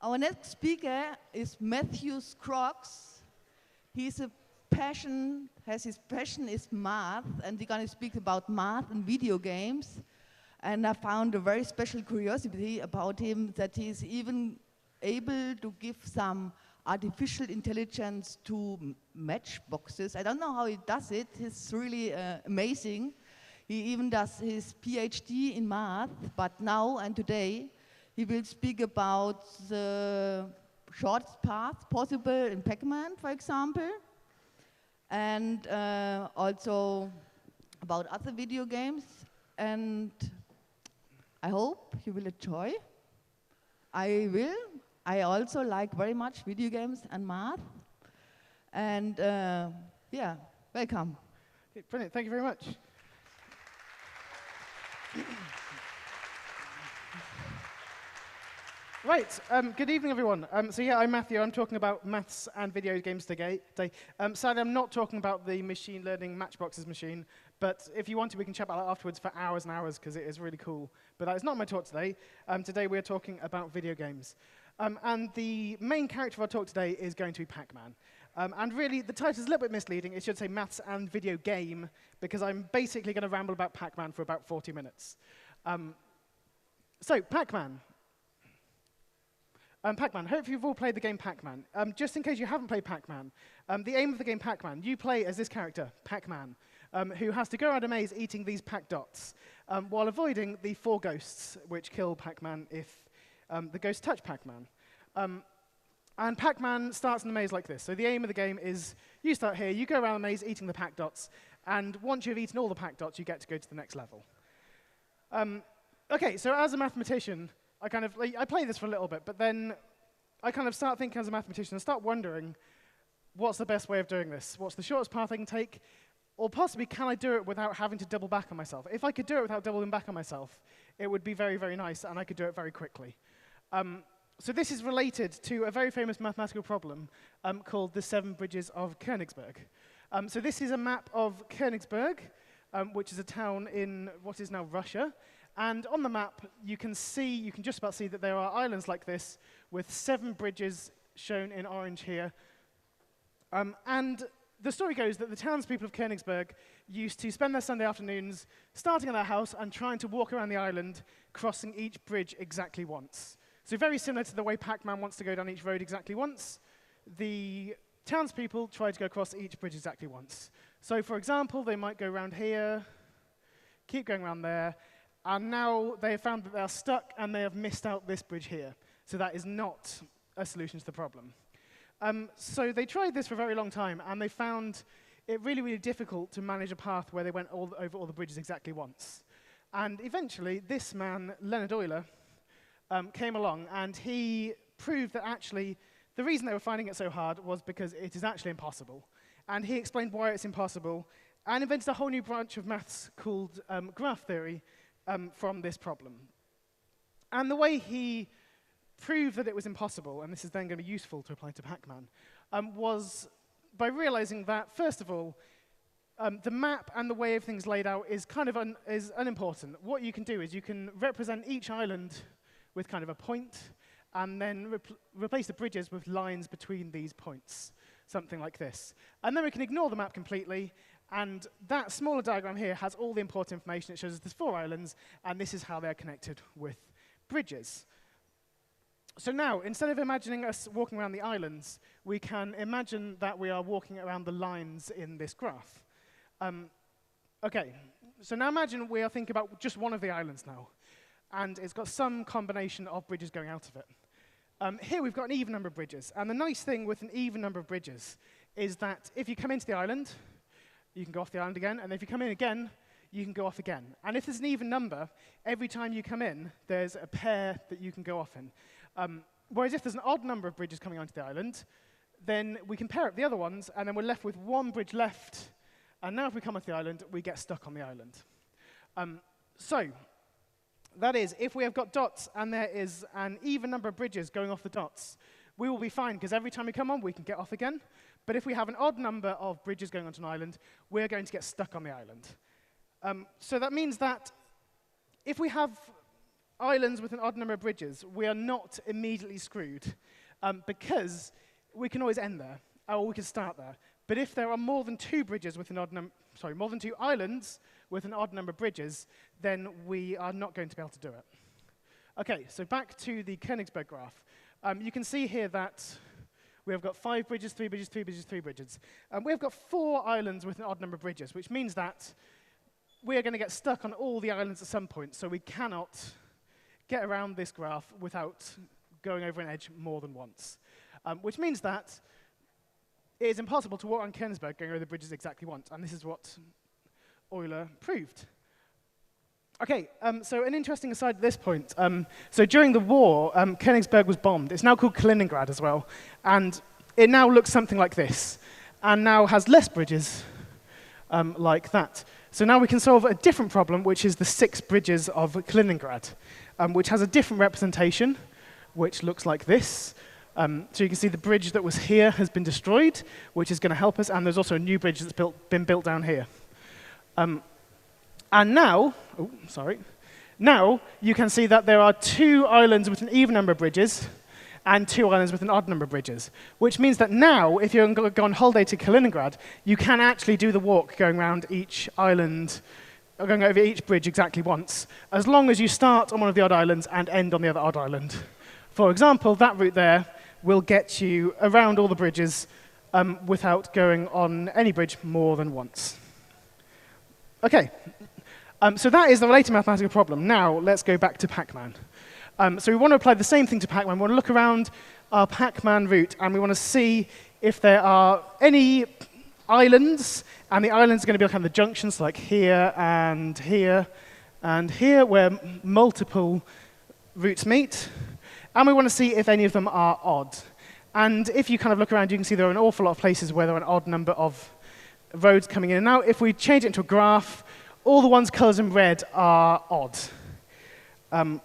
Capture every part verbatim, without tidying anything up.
Our next speaker is Matthew Scroggs. He's a passion, has his passion is math, and we're going to speak about math and video games. And I found a very special curiosity about him, that he's even able to give some artificial intelligence to matchboxes. I don't know how he does it. It's really uh, amazing. He even does his PhD in math, but now and today he will speak about the shortest path possible in Pac-Man, for example, and uh, also about other video games. And I hope you will enjoy. I will. I also like very much video games and math. And uh, yeah, welcome. Brilliant, thank you very much. Right, um, good evening, everyone. Um, so yeah, I'm Matthew. I'm talking about maths and video games today. Um, sadly, I'm not talking about the machine learning Matchboxes machine, but if you want to, we can chat about that afterwards for hours and hours, because it is really cool. But that is not my talk today. Um, today, we're talking about video games. Um, and the main character of our talk today is going to be Pac-Man. Um, and really, the title is a little bit misleading. It should say maths and video game, because I'm basically going to ramble about Pac-Man for about forty minutes. Um, so, Pac-Man. Um, Pac-Man, hopefully you've all played the game Pac-Man. Um, just in case you haven't played Pac-Man, um, the aim of the game Pac-Man, you play as this character, Pac-Man, um, who has to go around a maze eating these Pac dots, um, while avoiding the four ghosts, which kill Pac-Man if um, the ghosts touch Pac-Man. Um, and Pac-Man starts in the maze like this. So the aim of the game is, you start here, you go around the maze eating the Pac dots, and once you've eaten all the Pac dots, you get to go to the next level. Um, OK, so as a mathematician, I kind of, like, I play this for a little bit, but then I kind of start thinking as a mathematician and start wondering, what's the best way of doing this? What's the shortest path I can take? Or possibly, can I do it without having to double back on myself? If I could do it without doubling back on myself, it would be very, very nice, and I could do it very quickly. Um, so this is related to a very famous mathematical problem um, called the Seven Bridges of Königsberg. Um, so this is a map of Königsberg, um, which is a town in what is now Russia. And on the map, you can see, you can just about see that there are islands like this with seven bridges shown in orange here. Um, and the story goes that the townspeople of Königsberg used to spend their Sunday afternoons starting at their house and trying to walk around the island, crossing each bridge exactly once. So very similar to the way Pac-Man wants to go down each road exactly once, the townspeople try to go across each bridge exactly once. So for example, they might go around here, keep going around there, and now they have found that they are stuck and they have missed out this bridge here. So that is not a solution to the problem. Um, so they tried this for a very long time, and they found it really, really difficult to manage a path where they went all the, over all the bridges exactly once. And eventually, this man, Leonhard Euler, um, came along, and he proved that actually the reason they were finding it so hard was because it is actually impossible. And he explained why it's impossible, and invented a whole new branch of maths called um, graph theory, Um, from this problem. And the way he proved that it was impossible, and this is then going to be useful to apply to Pac-Man, um, was by realizing that, first of all, um, the map and the way everything's laid out is kind of un is unimportant. What you can do is you can represent each island with kind of a point, and then re replace the bridges with lines between these points, something like this. And then we can ignore the map completely. And that smaller diagram here has all the important information. It shows us there's four islands, and this is how they're connected with bridges. So now, instead of imagining us walking around the islands, we can imagine that we are walking around the lines in this graph. Um, OK, so now imagine we are thinking about just one of the islands now, and it's got some combination of bridges going out of it. Um, here we've got an even number of bridges, and the nice thing with an even number of bridges is that if you come into the island, you can go off the island again, and if you come in again, you can go off again. And if there's an even number, every time you come in, there's a pair that you can go off in. Um, whereas if there's an odd number of bridges coming onto the island, then we can pair up the other ones, and then we're left with one bridge left. And now if we come onto the island, we get stuck on the island. Um, so that is, if we have got dots and there is an even number of bridges going off the dots, we will be fine, because every time we come on, we can get off again. But if we have an odd number of bridges going onto an island, we're going to get stuck on the island. Um, so that means that if we have islands with an odd number of bridges, we are not immediately screwed, um, because we can always end there, or we can start there. But if there are more than two bridges with an odd number, sorry, more than two islands with an odd number of bridges, then we are not going to be able to do it. Okay, so back to the Königsberg graph. Um, you can see here that we have got five bridges, three bridges, three bridges, three bridges. Um, we have got four islands with an odd number of bridges, which means that we are going to get stuck on all the islands at some point, so we cannot get around this graph without going over an edge more than once. Um, which means that it is impossible to walk on Königsberg going over the bridges exactly once, and this is what Euler proved. Okay, um, so an interesting aside at this point. Um, so during the war, um, Königsberg was bombed. It's now called Kaliningrad as well, and it now looks something like this, and now has less bridges um, like that. So now we can solve a different problem, which is the six bridges of Kaliningrad, um, which has a different representation, which looks like this. Um, so you can see the bridge that was here has been destroyed, which is going to help us, and there's also a new bridge that's built, been built down here. Um, and now, oh, sorry, now you can see that there are two islands with an even number of bridges and two islands with an odd number of bridges, which means that now, if you're going to go on holiday to Kaliningrad, you can actually do the walk going around each island, or going over each bridge exactly once, as long as you start on one of the odd islands and end on the other odd island. For example, that route there will get you around all the bridges um, without going on any bridge more than once. Okay, um, so that is the related mathematical problem. Now, let's go back to Pac-Man. Um, so we want to apply the same thing to Pac-Man. We want to look around our Pac-Man route, and we want to see if there are any islands, and the islands are going to be kind of the junctions, like here and here and here, where multiple routes meet. And we want to see if any of them are odd. And if you kind of look around, you can see there are an awful lot of places where there are an odd number of roads coming in and out. If we change it into a graph, all the ones colored in red are odd. Um,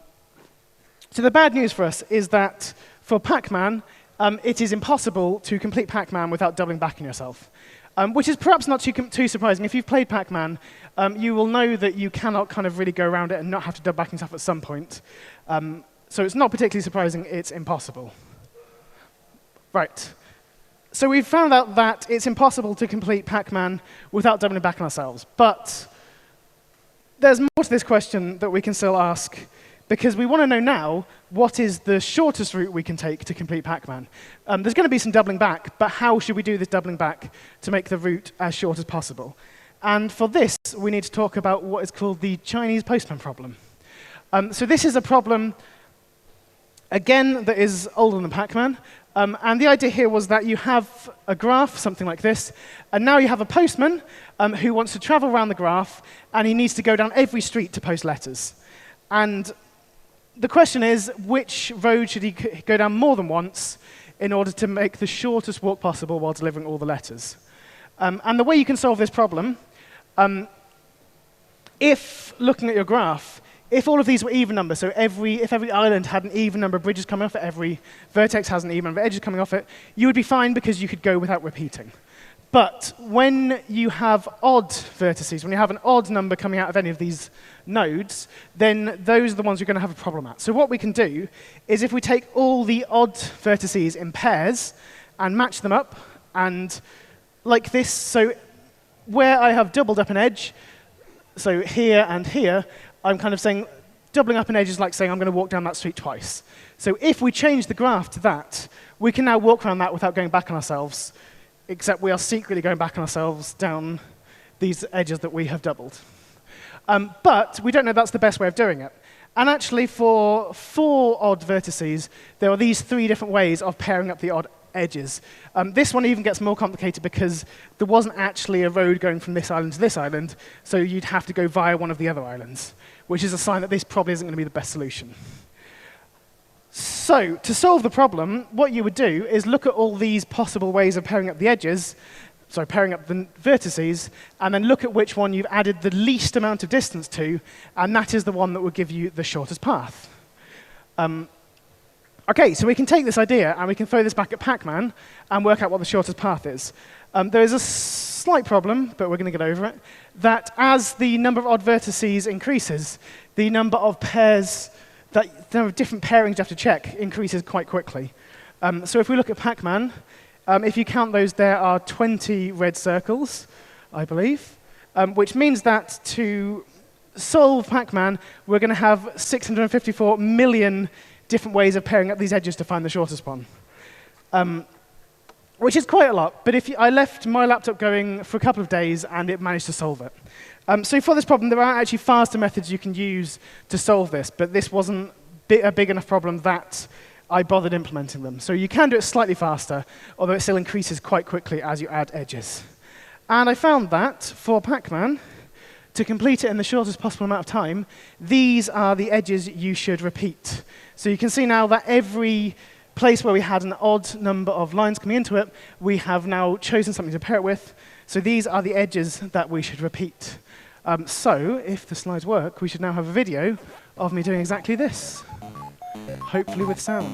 so the bad news for us is that for Pac-Man, um, it is impossible to complete Pac-Man without doubling back on yourself, um, which is perhaps not too, too surprising. If you've played Pac-Man, um, you will know that you cannot kind of really go around it and not have to double back on yourself at some point. Um, So it's not particularly surprising, it's impossible. Right. So we've found out that it's impossible to complete Pac-Man without doubling back on ourselves. But there's more to this question that we can still ask, because we want to know now what is the shortest route we can take to complete Pac-Man. Um, there's going to be some doubling back, but how should we do this doubling back to make the route as short as possible? And for this, we need to talk about what is called the Chinese postman problem. Um, so this is a problem again, that is older than Pac-Man. Um, and the idea here was that you have a graph, something like this, and now you have a postman um, who wants to travel around the graph, and he needs to go down every street to post letters. And the question is, which road should he go down more than once in order to make the shortest walk possible while delivering all the letters? Um, and the way you can solve this problem, um, if looking at your graph, if all of these were even numbers, so every, if every island had an even number of bridges coming off it, every vertex has an even number of edges coming off it, you would be fine because you could go without repeating. But when you have odd vertices, when you have an odd number coming out of any of these nodes, then those are the ones you're going to have a problem at. So what we can do is if we take all the odd vertices in pairs and match them up, and like this, so where I have doubled up an edge, so here and here, I'm kind of saying, doubling up an edge is like saying I'm going to walk down that street twice. So if we change the graph to that, we can now walk around that without going back on ourselves, except we are secretly going back on ourselves down these edges that we have doubled. Um, but we don't know that's the best way of doing it. And actually, for four odd vertices, there are these three different ways of pairing up the odd edges. Um, this one even gets more complicated because there wasn't actually a road going from this island to this island, so you'd have to go via one of the other islands, which is a sign that this probably isn't going to be the best solution. So, to solve the problem, what you would do is look at all these possible ways of pairing up the edges, sorry, pairing up the vertices, and then look at which one you've added the least amount of distance to, and that is the one that will give you the shortest path. Um, OK, so we can take this idea, and we can throw this back at Pac-Man and work out what the shortest path is. Um, there is a slight problem, but we're going to get over it, that as the number of odd vertices increases, the number of pairs that the number of different pairings you have to check increases quite quickly. Um, so if we look at Pac-Man, um, if you count those, there are twenty red circles, I believe, um, which means that to solve Pac-Man, we're going to have six hundred fifty-four million different ways of pairing up these edges to find the shortest one, um, which is quite a lot. But if you, I left my laptop going for a couple of days, and it managed to solve it. Um, so for this problem, there are actually faster methods you can use to solve this, but this wasn't bi a big enough problem that I bothered implementing them. So you can do it slightly faster, although it still increases quite quickly as you add edges. And I found that for Pac-Man, to complete it in the shortest possible amount of time, these are the edges you should repeat. So you can see now that every place where we had an odd number of lines coming into it, we have now chosen something to pair it with. So these are the edges that we should repeat. Um, so if the slides work, we should now have a video of me doing exactly this, hopefully with sound.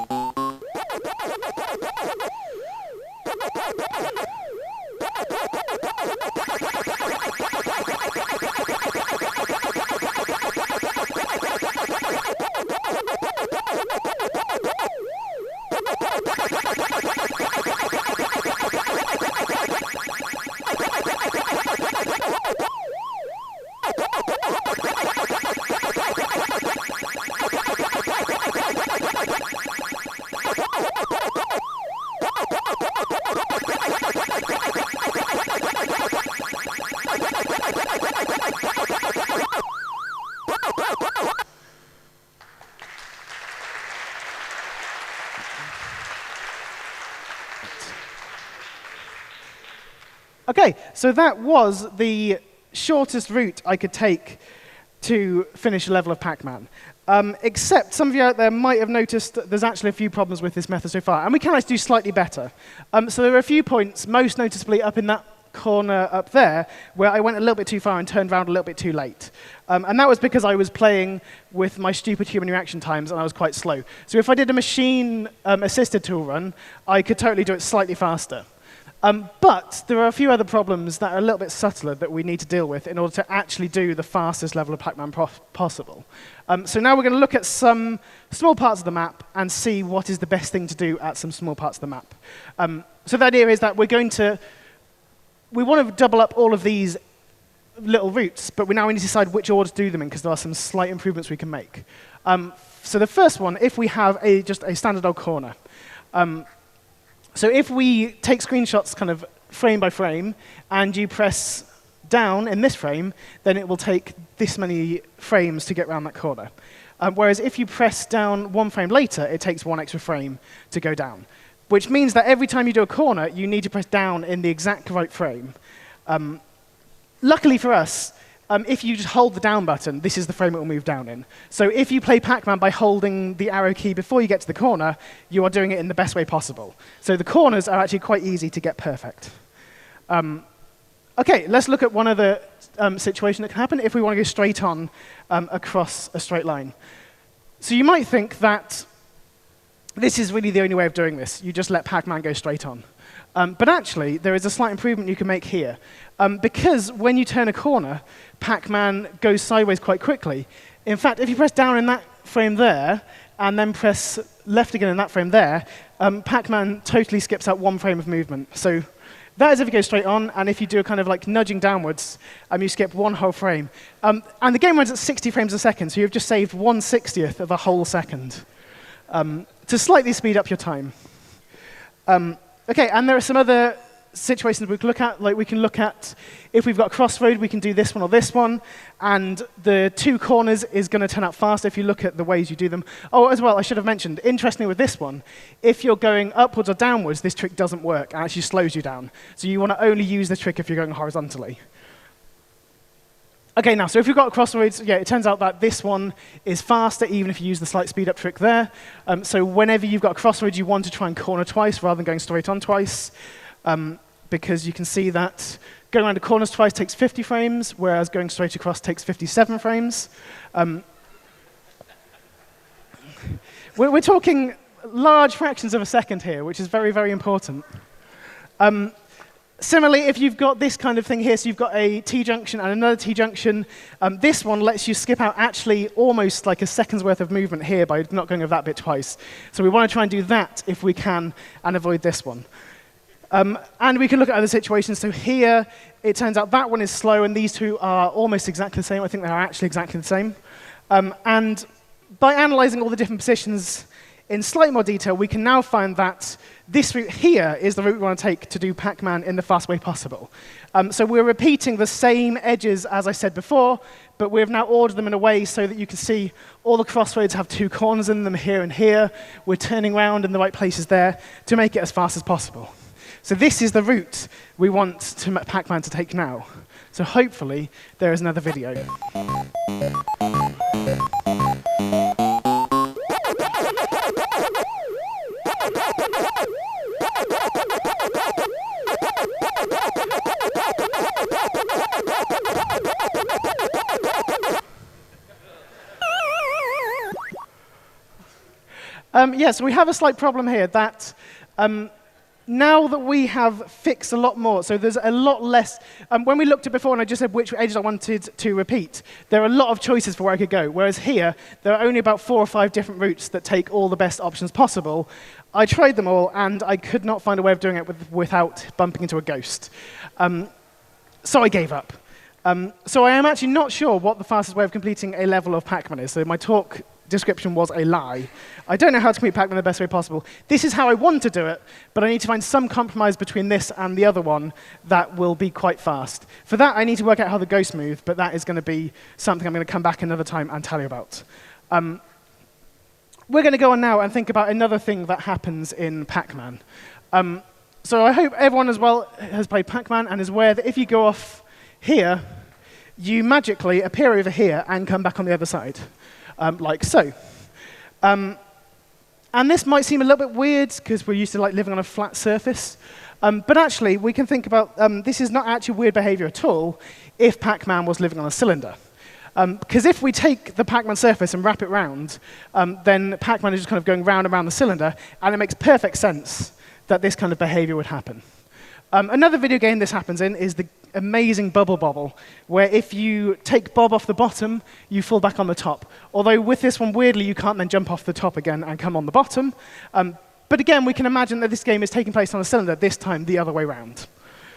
OK, so that was the shortest route I could take to finish a level of Pac-Man. Um, except some of you out there might have noticed that there's actually a few problems with this method so far. And we can actually do slightly better. Um, so there are a few points, most noticeably up in that corner up there, where I went a little bit too far and turned around a little bit too late. Um, and that was because I was playing with my stupid human reaction times, and I was quite slow. So if I did a machine-assisted um, tool run, I could totally do it slightly faster. Um, but there are a few other problems that are a little bit subtler that we need to deal with in order to actually do the fastest level of Pac-Man possible. Um, so now we're going to look at some small parts of the map and see what is the best thing to do at some small parts of the map. Um, so the idea is that we're going to, we want to double up all of these little routes, but we now need to decide which order to do them in, because there are some slight improvements we can make. Um, so the first one, if we have a, just a standard old corner. Um, So if we take screenshots kind of frame by frame, and you press down in this frame, then it will take this many frames to get around that corner. Um, whereas if you press down one frame later, it takes one extra frame to go down. Which means that every time you do a corner, you need to press down in the exact right frame. Um, luckily for us, Um, if you just hold the down button, this is the frame it will move down in. So if you play Pac-Man by holding the arrow key before you get to the corner, you are doing it in the best way possible. So the corners are actually quite easy to get perfect. Um, OK, let's look at one other um, situation that can happen if we want to go straight on um, across a straight line. So you might think that this is really the only way of doing this. You just let Pac-Man go straight on. Um, but actually, there is a slight improvement you can make here. Um, because when you turn a corner, Pac-Man goes sideways quite quickly. In fact, if you press down in that frame there, and then press left again in that frame there, um, Pac-Man totally skips out one frame of movement. So that is if you go straight on, and if you do a kind of like nudging downwards, um, you skip one whole frame. Um, and the game runs at sixty frames a second, so you've just saved one sixtieth of a whole second um, to slightly speed up your time. Um, OK, and there are some other situations we can look at. Like we can look at if we've got a crossroad, we can do this one or this one. And the two corners is going to turn out faster if you look at the ways you do them. Oh, as well, I should have mentioned, interestingly with this one, if you're going upwards or downwards, this trick doesn't work and actually slows you down. So you want to only use the trick if you're going horizontally. OK, now, so if you've got crossroads, yeah, it turns out that this one is faster, even if you use the slight speed up trick there. Um, so whenever you've got a crossroads, you want to try and corner twice rather than going straight on twice. Um, because you can see that going around the corners twice takes fifty frames, whereas going straight across takes fifty-seven frames. Um, we're, we're talking large fractions of a second here, which is very, very important. Um, Similarly, if you've got this kind of thing here, so you've got a T-junction and another T-junction, um, this one lets you skip out actually almost like a second's worth of movement here by not going over that bit twice. So we want to try and do that if we can and avoid this one. Um, and we can look at other situations. So here, it turns out that one is slow, and these two are almost exactly the same. I think they are actually exactly the same. Um, and by analyzing all the different positions in slightly more detail, we can now find that this route here is the route we want to take to do Pac-Man in the fastest way possible. Um, so we're repeating the same edges as I said before, but we've now ordered them in a way so that you can see all the crossroads have two corners in them here and here. We're turning around in the right places there to make it as fast as possible. So this is the route we want to Pac-Man to take now. So hopefully there is another video. Um, yes, yeah, so we have a slight problem here that um, now that we have fixed a lot more, so there's a lot less, um, when we looked at before and I just said which edges I wanted to repeat, there are a lot of choices for where I could go, whereas here, there are only about four or five different routes that take all the best options possible. I tried them all, and I could not find a way of doing it with, without bumping into a ghost. Um, so I gave up. Um, so I am actually not sure what the fastest way of completing a level of Pac-Man is, so my talk description was a lie. I don't know how to complete Pac-Man the best way possible. This is how I want to do it, but I need to find some compromise between this and the other one that will be quite fast. For that, I need to work out how the ghosts move, but that is going to be something I'm going to come back another time and tell you about. Um, we're going to go on now and think about another thing that happens in Pac-Man. Um, so I hope everyone as well has played Pac-Man and is aware that if you go off here, you magically appear over here and come back on the other side. Um, like so. Um, and this might seem a little bit weird because we're used to like living on a flat surface. Um, but actually, we can think about um, this is not actually weird behavior at all if Pac-Man was living on a cylinder. Because um, if we take the Pac-Man surface and wrap it round, um, then Pac-Man is just kind of going round and round the cylinder, and it makes perfect sense that this kind of behavior would happen. Um, another video game this happens in is the amazing Bubble Bobble, where if you take Bob off the bottom, you fall back on the top. Although with this one, weirdly, you can't then jump off the top again and come on the bottom. Um, but again, we can imagine that this game is taking place on a cylinder, this time the other way around.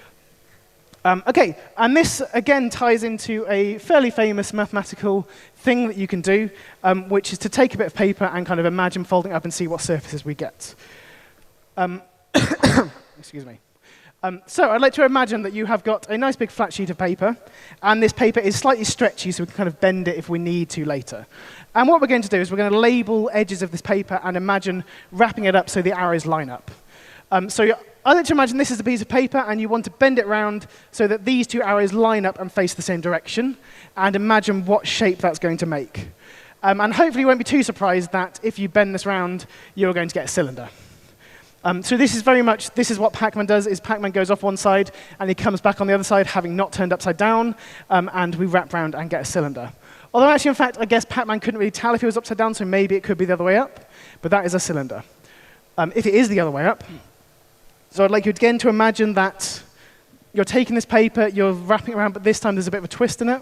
Um, OK, and this, again, ties into a fairly famous mathematical thing that you can do, um, which is to take a bit of paper and kind of imagine folding it up and see what surfaces we get. Um, excuse me. Um, so I'd like to imagine that you have got a nice big flat sheet of paper, and this paper is slightly stretchy, so we can kind of bend it if we need to later. And what we're going to do is we're going to label edges of this paper and imagine wrapping it up so the arrows line up. Um, so I'd like to imagine this is a piece of paper, and you want to bend it round so that these two arrows line up and face the same direction, and imagine what shape that's going to make. Um, and hopefully you won't be too surprised that if you bend this round, you're going to get a cylinder. Um, so this is very much, this is what Pac-Man does, is Pac-Man goes off one side, and he comes back on the other side, having not turned upside down, um, and we wrap round and get a cylinder. Although actually, in fact, I guess Pac-Man couldn't really tell if he was upside down, so maybe it could be the other way up, but that is a cylinder. Um, if it is the other way up, so I'd like you again to imagine that you're taking this paper, you're wrapping it around, but this time there's a bit of a twist in it.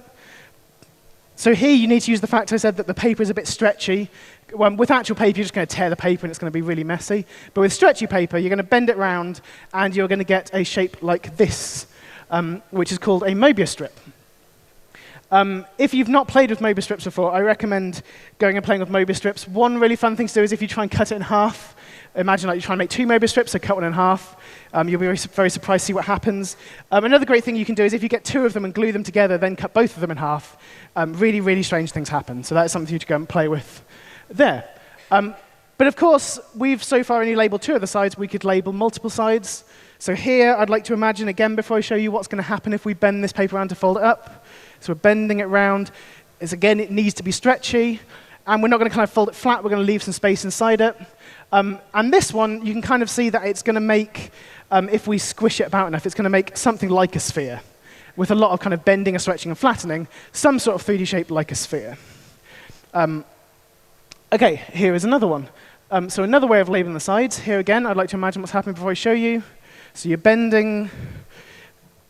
So here you need to use the fact I said that the paper is a bit stretchy. Well, with actual paper, you're just going to tear the paper, and it's going to be really messy. But with stretchy paper, you're going to bend it round, and you're going to get a shape like this, um, which is called a Mobius strip. Um, if you've not played with Mobius strips before, I recommend going and playing with Mobius strips. One really fun thing to do is if you try and cut it in half, imagine like you try and make two Mobius strips, so cut one in half. Um, you'll be very, very surprised to see what happens. Um, another great thing you can do is if you get two of them and glue them together, then cut both of them in half, um, really, really strange things happen. So that's something for you to go and play with there. Um, but of course, we've so far only labeled two of the sides. We could label multiple sides. So here, I'd like to imagine, again, before I show you what's going to happen if we bend this paper around to fold it up. So we're bending it round. It's, again, it needs to be stretchy. And we're not going to kind of fold it flat. We're going to leave some space inside it. Um, and this one, you can kind of see that it's going to make, um, if we squish it about enough, it's going to make something like a sphere, with a lot of kind of bending and stretching and flattening, some sort of three D shape like a sphere. Um, OK, here is another one. Um, so another way of labeling the sides. Here again, I'd like to imagine what's happening before I show you. So you're bending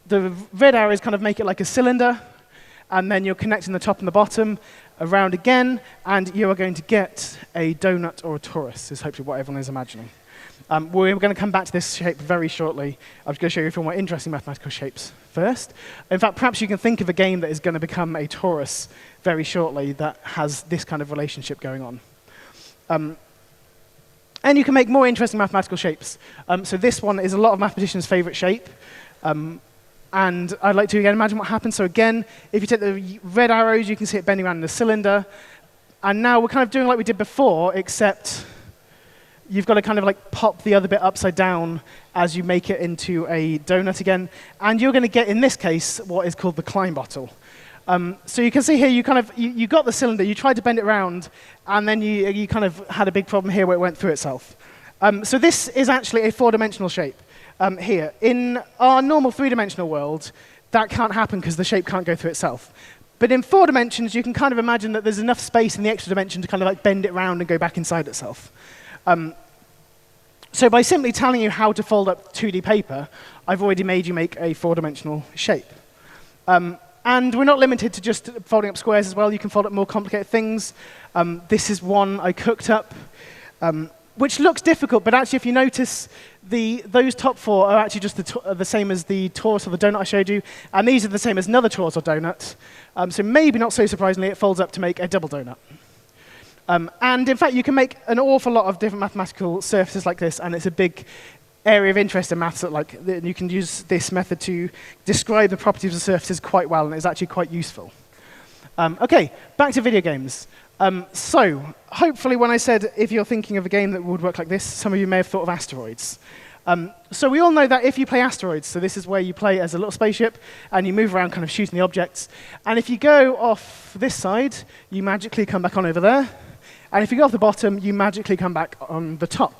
the red arrows kind of make it like a cylinder, and then you're connecting the top and the bottom around again, and you are going to get a donut or a torus, is hopefully what everyone is imagining. Um, we're going to come back to this shape very shortly. I'm just going to show you a few more interesting mathematical shapes first. In fact, perhaps you can think of a game that is going to become a torus very shortly that has this kind of relationship going on. Um, and you can make more interesting mathematical shapes. Um, so this one is a lot of mathematicians' favorite shape. Um, and I'd like to again imagine what happens. So again, if you take the red arrows, you can see it bending around in a cylinder. And now we're kind of doing like we did before, except you've got to kind of like pop the other bit upside down as you make it into a donut again. And you're going to get, in this case, what is called the Klein bottle. Um, so you can see here, you kind of, you, you got the cylinder, you tried to bend it around, and then you, you kind of had a big problem here where it went through itself. Um, so this is actually a four-dimensional shape um, here. In our normal three-dimensional world, that can't happen because the shape can't go through itself. But in four dimensions, you can kind of imagine that there's enough space in the extra dimension to kind of like bend it around and go back inside itself. Um, so by simply telling you how to fold up two D paper, I've already made you make a four-dimensional shape. Um, and we're not limited to just folding up squares as well. You can fold up more complicated things. Um, this is one I cooked up, um, which looks difficult, but actually if you notice, the, those top four are actually just the, are the same as the torus or the donut I showed you, and these are the same as another torus or donut. Um, so maybe not so surprisingly, it folds up to make a double donut. Um, and in fact, you can make an awful lot of different mathematical surfaces like this, and it's a big area of interest in maths that like, you can use this method to describe the properties of surfaces quite well, and it's actually quite useful. Um, OK, back to video games. Um, so hopefully when I said if you're thinking of a game that would work like this, some of you may have thought of Asteroids. Um, so we all know that if you play Asteroids, so this is where you play as a little spaceship, and you move around kind of shooting the objects. And if you go off this side, you magically come back on over there. And if you go off the bottom, you magically come back on the top.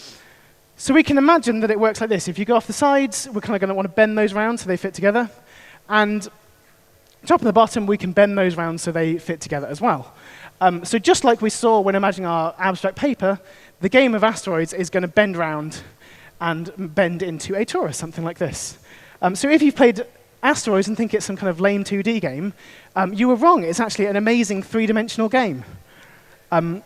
So we can imagine that it works like this. If you go off the sides, we're kind of going to want to bend those round so they fit together. And top and the bottom, we can bend those round so they fit together as well. Um, so just like we saw when imagining our abstract paper, the game of Asteroids is going to bend round and bend into a torus, something like this. Um, so if you've played Asteroids and think it's some kind of lame two D game, um, you were wrong. It's actually an amazing three-dimensional game. Um,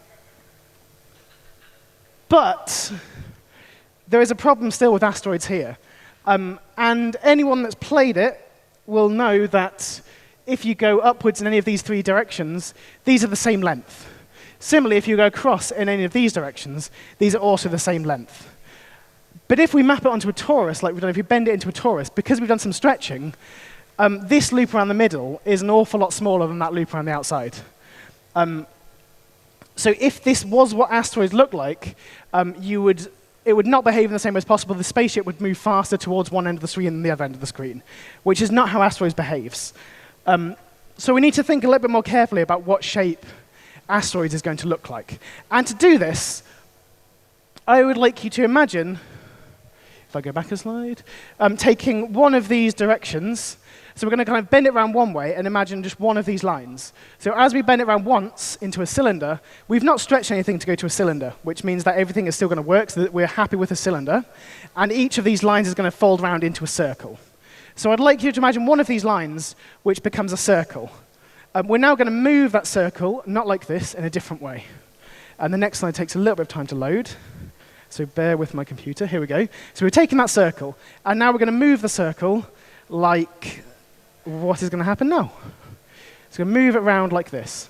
but there is a problem still with Asteroids here. Um, and anyone that's played it will know that if you go upwards in any of these three directions, these are the same length. Similarly, if you go across in any of these directions, these are also the same length. But if we map it onto a torus, like we've done, if we bend it into a torus, because we've done some stretching, um, this loop around the middle is an awful lot smaller than that loop around the outside. Um, so if this was what Asteroids looked like, um, you would, it would not behave in the same way as possible. The spaceship would move faster towards one end of the screen than the other end of the screen, which is not how Asteroids behaves. Um, so we need to think a little bit more carefully about what shape Asteroids is going to look like. And to do this, I would like you to imagine, if I go back a slide, um, taking one of these directions. So we're going to kind of bend it around one way and imagine just one of these lines. So as we bend it around once into a cylinder, we've not stretched anything to go to a cylinder, which means that everything is still going to work, so that we're happy with a cylinder. And each of these lines is going to fold around into a circle. So I'd like you to imagine one of these lines which becomes a circle. Um, we're now going to move that circle, not like this, in a different way. And the next slide takes a little bit of time to load. So bear with my computer. Here we go. So we're taking that circle, and now we're going to move the circle like what is going to happen now? It's going to move it around like this.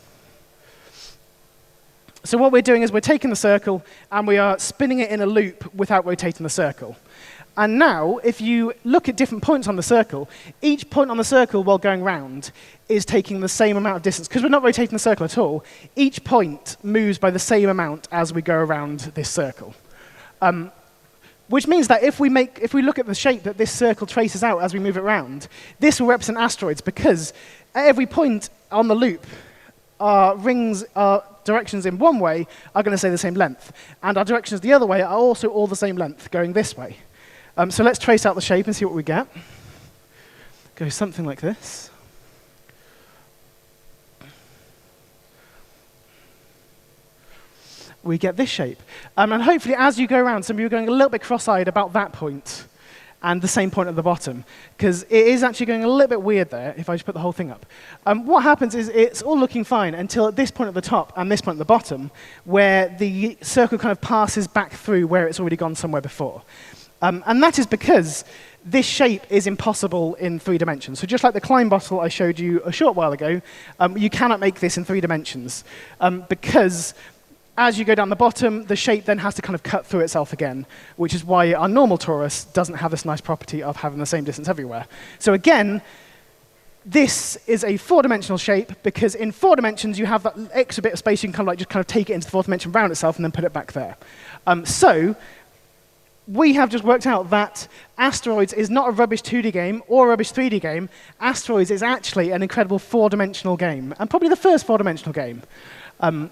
So what we're doing is we're taking the circle, and we are spinning it in a loop without rotating the circle. And now, if you look at different points on the circle, each point on the circle while going round is taking the same amount of distance. Because we're not rotating the circle at all, each point moves by the same amount as we go around this circle. Um, which means that if we, make, if we look at the shape that this circle traces out as we move it around, this will represent Asteroids, because at every point on the loop, our rings, our directions in one way are going to stay the same length. And our directions the other way are also all the same length, going this way. Um, so let's trace out the shape and see what we get. Go something like this. We get this shape. Um, and hopefully, as you go around, some of you are going a little bit cross-eyed about that point. and the same point at the bottom, because it is actually going a little bit weird there if I just put the whole thing up. Um, what happens is it's all looking fine until at this point at the top and this point at the bottom, where the circle kind of passes back through where it's already gone somewhere before. Um, and that is because this shape is impossible in three dimensions. So just like the climb bottle I showed you a short while ago, um, you cannot make this in three dimensions, um, because as you go down the bottom, the shape then has to kind of cut through itself again, which is why our normal torus doesn't have this nice property of having the same distance everywhere. So again, this is a four-dimensional shape, because in four dimensions, you have that extra bit of space. You can kind of like just kind of take it into the fourth dimension, round itself, and then put it back there. Um, so we have just worked out that Asteroids is not a rubbish two D game or a rubbish three D game. Asteroids is actually an incredible four-dimensional game, and probably the first four-dimensional game. Um,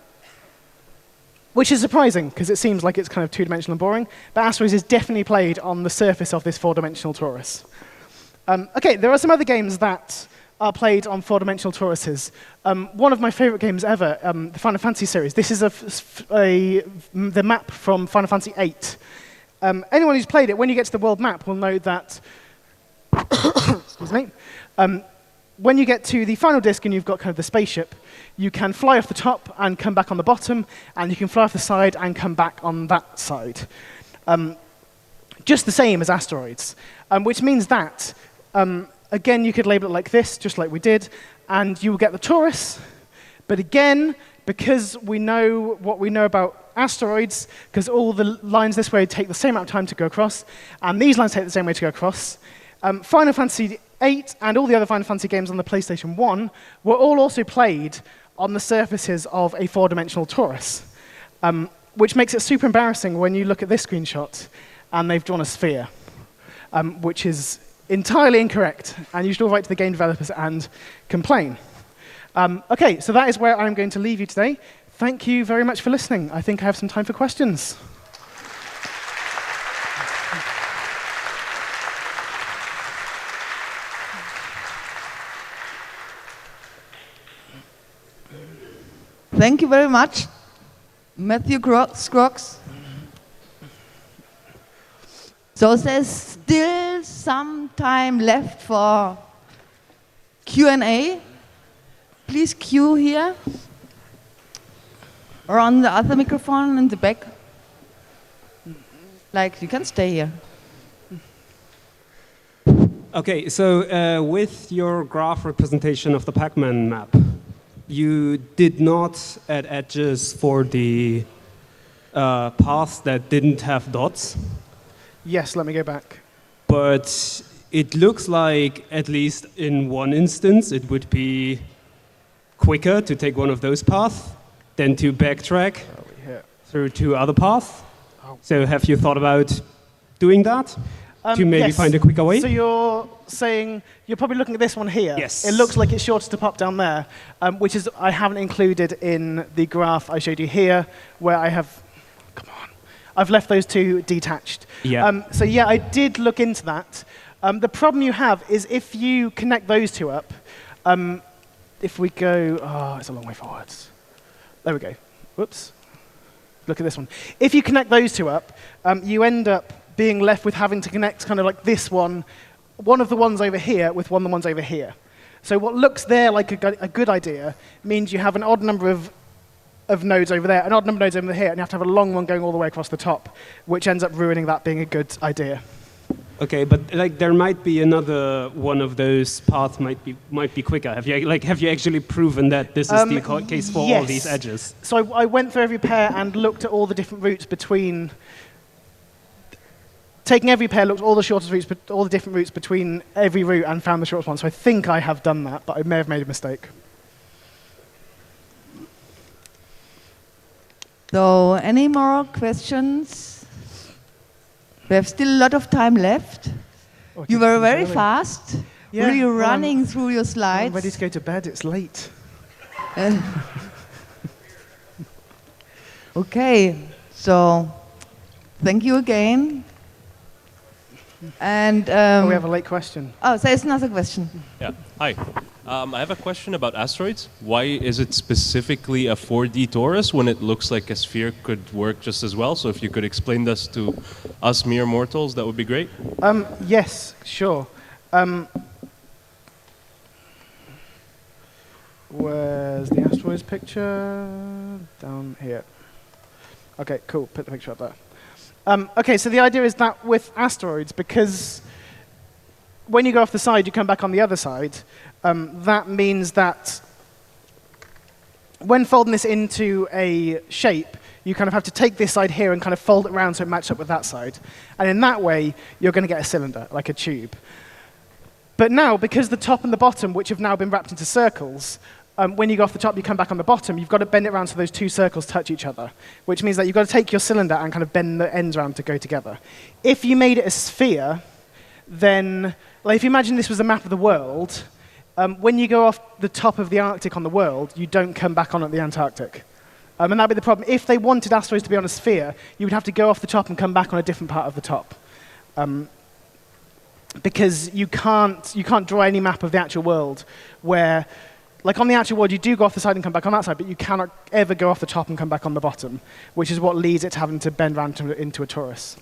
Which is surprising, because it seems like it's kind of two-dimensional and boring. But Asteroids is definitely played on the surface of this four-dimensional torus. Um, OK, there are some other games that are played on four-dimensional toruses. Um, one of my favorite games ever, um, the Final Fantasy series. This is a, a, the map from Final Fantasy eight. Um, anyone who's played it, when you get to the world map, will know that excuse me, um, when you get to the final disk and you've got kind of the spaceship, you can fly off the top and come back on the bottom, and you can fly off the side and come back on that side. Um, just the same as Asteroids, um, which means that, um, again, you could label it like this, just like we did, and you will get the torus. But again, because we know what we know about Asteroids, because all the lines this way take the same amount of time to go across, and these lines take the same way to go across, um, Final Fantasy eight and all the other Final Fantasy games on the PlayStation one were all also played on the surfaces of a four-dimensional torus, um, which makes it super embarrassing when you look at this screenshot and they've drawn a sphere, um, which is entirely incorrect, and you should all write to the game developers and complain. Um, OK, so that is where I'm going to leave you today. Thank you very much for listening. I think I have some time for questions. Thank you very much, Matthew Scroggs. So there's still some time left for Q and A. Please queue here, or on the other microphone in the back. Like, you can stay here. OK, so uh, with your graph representation of the Pac-Man map, you did not add edges for the uh, paths that didn't have dots. Yes, let me go back. But it looks like, at least in one instance, it would be quicker to take one of those paths than to backtrack through two other paths. Oh. So have you thought about doing that? Um, to maybe yes. find a quicker way? So you're saying, you're probably looking at this one here. Yes. It looks like it's shorter to pop down there, um, which is I haven't included in the graph I showed you here, where I have, come on, I've left those two detached. Yeah. Um, so yeah, I did look into that. Um, the problem you have is if you connect those two up, um, if we go, oh, it's a long way forwards. There we go. Whoops. Look at this one. If you connect those two up, um, you end up being left with having to connect kind of like this one, one of the ones over here with one of the ones over here. So what looks there like a good, a good idea means you have an odd number of, of nodes over there, an odd number of nodes over here, and you have to have a long one going all the way across the top, which ends up ruining that being a good idea. Okay, but like there might be another one of those paths might be might be quicker. Have you like have you actually proven that this is Um, the case for yes. all these edges? So I, I went through every pair and looked at all the different routes between. Taking every pair, looked at all the shortest routes, but all the different routes between every route, and found the shortest one. So I think I have done that, but I may have made a mistake. So, any more questions? We have still a lot of time left. Oh, you were very fast. Yeah, really well, running I'm, through your slides. I'm ready to go to bed. It's late. Uh, okay, so thank you again. And um, oh, we have a late question. oh, there's another question. Yeah. Hi. Um, I have a question about asteroids. Why is it specifically a four D torus when it looks like a sphere could work just as well? So if you could explain this to us mere mortals, that would be great. Um, yes, sure. Um, where's the asteroids picture? Down here. Okay, cool. Put the picture up there. Um, okay, so the idea is that with asteroids, because when you go off the side, you come back on the other side, um, that means that when folding this into a shape, you kind of have to take this side here and kind of fold it around so it matches up with that side. And in that way, you're going to get a cylinder, like a tube. But now, because the top and the bottom, which have now been wrapped into circles, um, when you go off the top, you come back on the bottom, you've got to bend it around so those two circles touch each other, which means that you've got to take your cylinder and kind of bend the ends around to go together. If you made it a sphere, then, like if you imagine this was a map of the world, um, when you go off the top of the Arctic on the world, you don't come back on at the Antarctic. Um, and that'd be the problem. If they wanted asteroids to be on a sphere, you would have to go off the top and come back on a different part of the top. Um, because you can't, you can't draw any map of the actual world where, like on the actual world, you do go off the side and come back on that side, but you cannot ever go off the top and come back on the bottom, which is what leads it to having to bend around to, into a torus.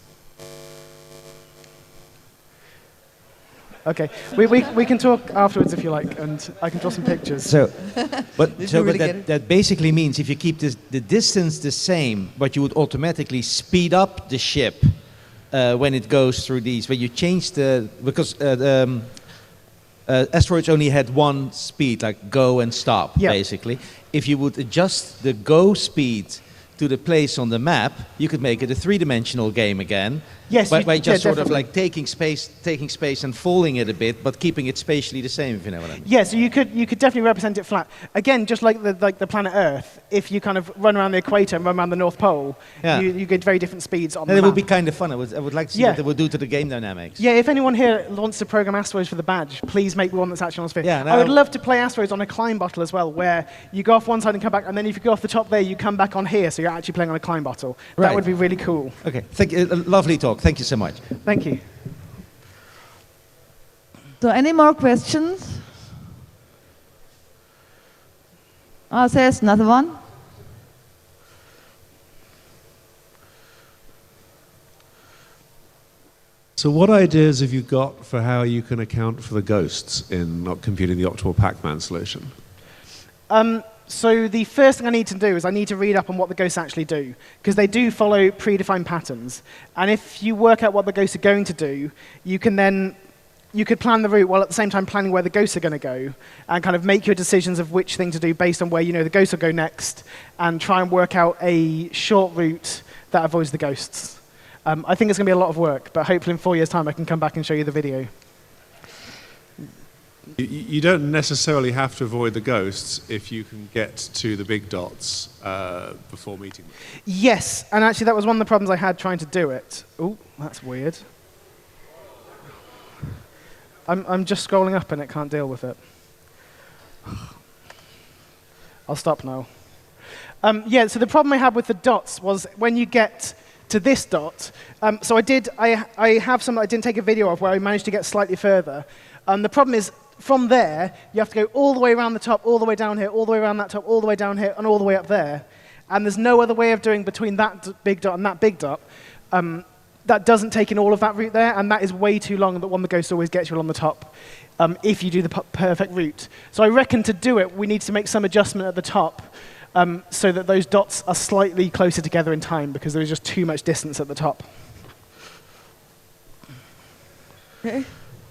Okay, we, we, we can talk afterwards if you like, and I can draw some pictures. So, but, Did so, you really but get that, it? that basically means if you keep this, the distance the same, but you would automatically speed up the ship uh, when it goes through these, when you change the, because uh, the, um, uh, asteroids only had one speed, like go and stop, Yeah. basically. If you would adjust the go speed to the place on the map, you could make it a three-dimensional game again. Yes, by, you- by yeah, just sort of definitely. like taking space, taking space and folding it a bit, but keeping it spatially the same, if you know what I mean. Yeah, so you could, you could definitely represent it flat. Again, just like the, like the planet Earth, if you kind of run around the equator and run around the North Pole, Yeah. you, you get very different speeds on And the it map. would be kind of fun. I would, I would like to see Yeah. what they would do to the game dynamics. Yeah, if anyone here wants to program asteroids for the badge, please make one that's actually on a sphere. Yeah, I would no. love to play asteroids on a climb bottle as well, where you go off one side and come back, and then if you go off the top there, you come back on here, so you're actually playing on a climb bottle. That Right. would be really cool. Okay, thank you. Uh, lovely talk. Thank you so much. Thank you. So any more questions? Oh, there's another one. So what ideas have you got for how you can account for the ghosts in not computing the optimal Pac-Man solution? Um, so the first thing I need to do is I need to read up on what the ghosts actually do, because they do follow predefined patterns. And if you work out what the ghosts are going to do, you can then you could plan the route while at the same time planning where the ghosts are going to go, and kind of make your decisions of which thing to do based on where you know the ghosts will go next, and try and work out a short route that avoids the ghosts. Um, I think it's going to be a lot of work, but hopefully in four years' time I can come back and show you the video. You, you don't necessarily have to avoid the ghosts if you can get to the big dots uh, before meeting them. Yes, and actually that was one of the problems I had trying to do it. Oh, that's weird. I'm, I'm just scrolling up and it can't deal with it. I'll stop now. Um, yeah, so the problem I had with the dots was when you get to this dot, um, so I did, I, I have some I didn't take a video of where I managed to get slightly further. Um, the problem is, from there, you have to go all the way around the top, all the way down here, all the way around that top, all the way down here, and all the way up there. And there's no other way of doing between that d big dot and that big dot. Um, that doesn't take in all of that route there, and that is way too long, that one the ghost always gets you on the top, um, if you do the p perfect route. So I reckon to do it, we need to make some adjustment at the top, um, so that those dots are slightly closer together in time, because there is just too much distance at the top. Okay.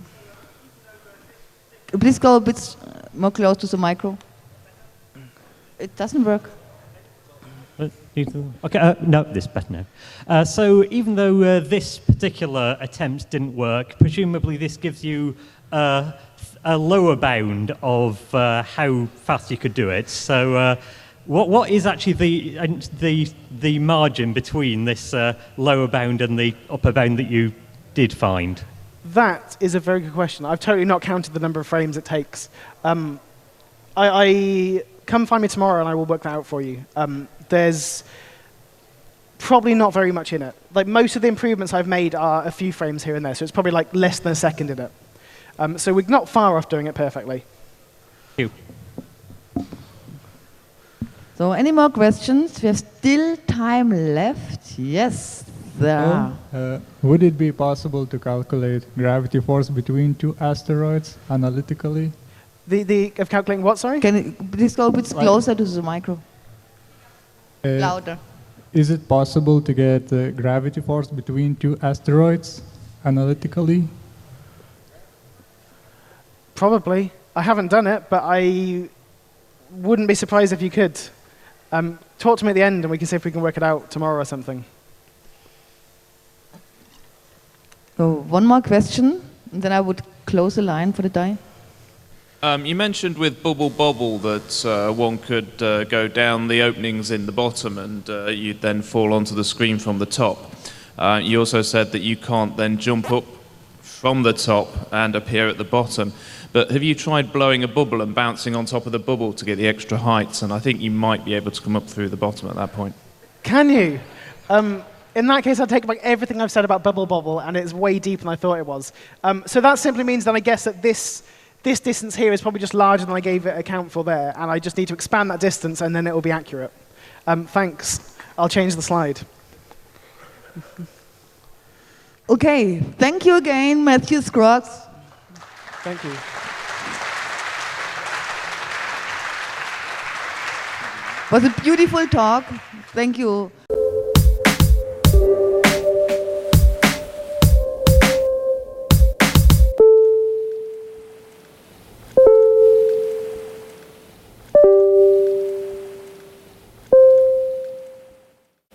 Please go a bit more close to the micro. It doesn't work. Okay, uh, no, this is better now. Uh, so even though uh, this particular attempt didn't work, presumably this gives you uh, a lower bound of uh, how fast you could do it. So uh, what, what is actually the, uh, the, the margin between this uh, lower bound and the upper bound that you did find? That is a very good question. I've totally not counted the number of frames it takes. Um, I, I come find me tomorrow and I will work that out for you. Um, there's probably not very much in it. Like most of the improvements I've made are a few frames here and there, so it's probably like less than a second in it. Um, so we're not far off doing it perfectly. you. So any more questions? We have still time left. Yes, there are. Uh, would it be possible to calculate gravity force between two asteroids analytically? The, the, of calculating what, sorry? Can you please go a bit Right. closer to the micro? Uh, Louder. Is it possible to get uh, gravity force between two asteroids analytically? Probably. I haven't done it, but I wouldn't be surprised if you could. Um, talk to me at the end and we can see if we can work it out tomorrow or something. So one more question, and then I would close the line for the day. Um, you mentioned with Bubble Bobble that uh, one could uh, go down the openings in the bottom and uh, you'd then fall onto the screen from the top. Uh, you also said that you can't then jump up from the top and appear at the bottom. But have you tried blowing a bubble and bouncing on top of the bubble to get the extra height? And I think you might be able to come up through the bottom at that point. Can you? Um, in that case, I'll take back everything I've said about Bubble Bobble, and it's way deeper than I thought it was. Um, so that simply means that I guess that this, this distance here is probably just larger than I gave it account for there, and I just need to expand that distance, and then it will be accurate. Um, thanks. I'll change the slide. Okay, thank you again, Matthew Scroggs. Thank you. Was a beautiful talk. Thank you.